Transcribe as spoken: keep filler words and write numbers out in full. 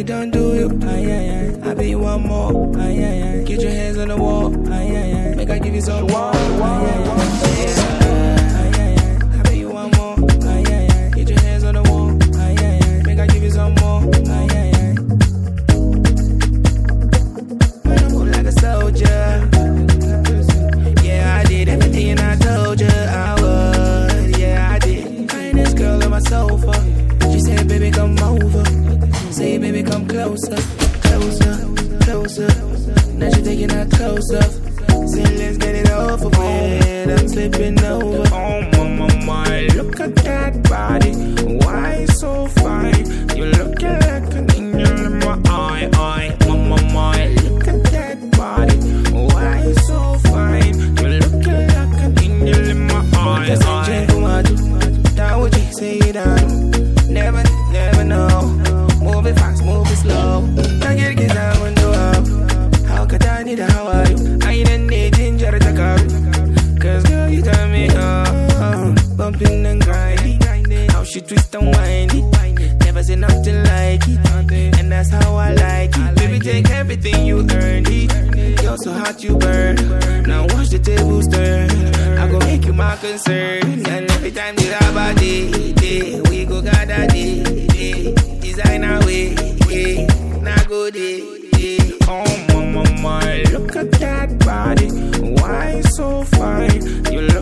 it don't do you. Aye, aye, aye. I be one more. Aye, aye, aye. Get your hands on the wall. Aye, aye, aye. Make I give you some more. Aye, aye, aye. Aye, aye, aye. I be one more. Aye, aye, aye. Get your hands on the wall. Aye, aye, aye. Make I give you some more. Aye, aye, aye. Man, I move like a soldier. Yeah, I did everything I told you I would. Yeah, I did. Finest girl on my sofa. She said, baby, come over. Say, baby, come closer, closer, closer. Now she taking her clothes off. Say, let's get it over with. I'm slipping over. Oh, my, my, my. Look at that body. Why so fine? You looking like an angel in my eye, eye. My, my, my. Look at that body. Why so fine? You looking like an angel in my eye, eye. That what you say down. Never, never know. Move it fast, move it slow. I get get down and do up. How could I need a how are you? I ain't need ginger to car. Cause girl, you turn me on. Bumping and grinding. How she twist and whiny. Never say nothing like it. And that's how I like it. Baby, take everything you earned it. You're so hot you burn. Now watch the tables turn. I go make you my concern. And every time you have a day, day, we go gather day, day. Designer way, yeah. Now go day, day. Oh my, my, my. Look at that body. Why so fine? You look